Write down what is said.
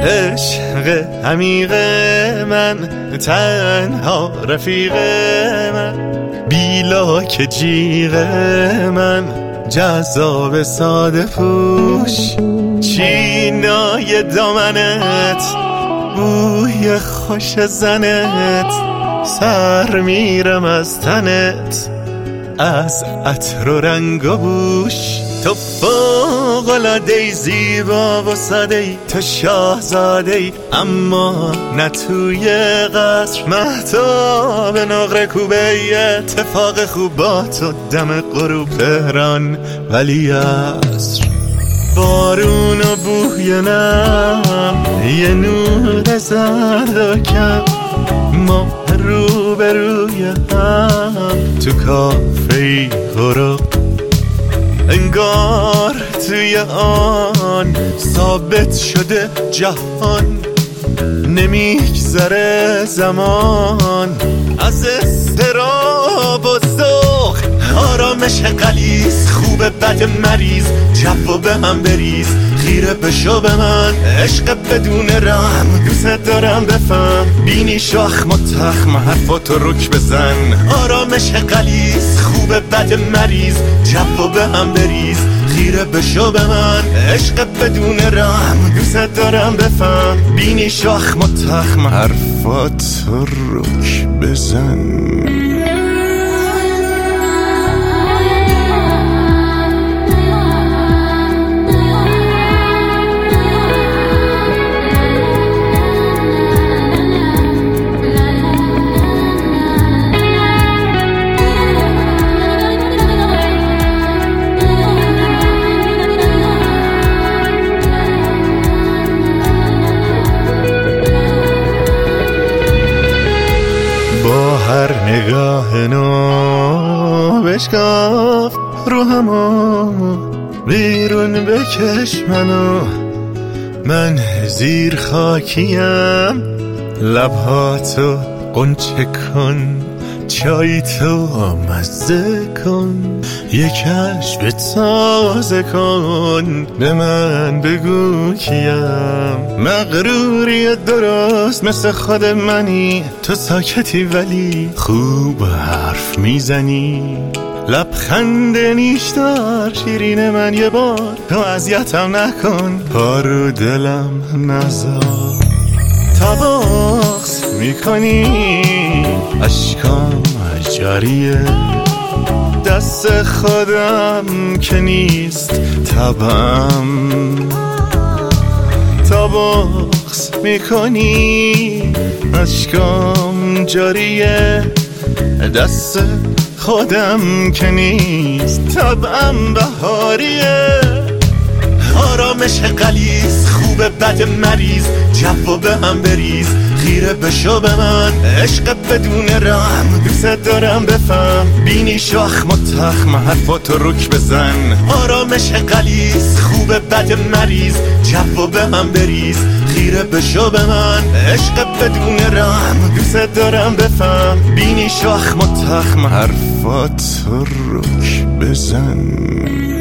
عشق عمیق من، تنها رفیق من، بیلاک جیغ من، جذاب ساده پوش، چینای دامنت، بوی خوش زنت، سر میرم از تنت، از عطر و رنگ و بوش. تو فوق‌العاده‌ای، زیبا و ساده‌ای، تو شاهزاده‌ای، اما نه توی قصر. مهتاب نقره کوبه، اتفاق خوب با تو دم غروب تهران ولی عصر. بارون و بوی نم، یه نور زرد و کم، ما روبروی هم تو کافه‌ای غروب. انگار توی آن ثابت شده جهان، نمیگذره زمان از اضطراب و ذوق. آرامش غلیظ، خوب بد مریض، جو به هم بریز، خیره بشو به من، عشق بدون رحم، دوست دارم بفهم، بینی شاخ متخم، حرفاتو رک بزن. آرامش غلیظ، خوب بد مریض، جو به هم بریز، خیره بشو به من، عشق بدون رحم، دوست دارم بفهم، بینی شاخ متخم، حرفاتو رک بزن. با هر نگاه نو بشکاف روحمو، بیرون بکش منو، من زیر خاکیم، لبهاتو قنچه کن، چای تو مزه کن، یک کشف تازه کن، به من بگو کیم. مغروری درست مثل خود منی، تو ساکتی ولی خوب حرف میزنی، لبخند نیشدار شیرین من، یه بار تو اذیتم نکن، پارو دلم نذار. تا بغض میکنی اشکام جاریه، دست خودم که نیست طبعم. تا بغض میکنی اشکام جاریه، دست خودم که نیست طبعم بهاریه. آرامش غلیظ، خوب بد مریض، جو به هم بریز، خیره بشو به من، عشق بدون رحم، دوست دارم بفهم، بینی شاخ متخم، حرفاتو رک بزن. آرامش غلیظ، خوب بد مریض، جو به هم بریز، خیره بشو به من، عشق بدون رحم، دوست دارم بفهم، بینی شاخ متخم، حرفاتو رک بزن.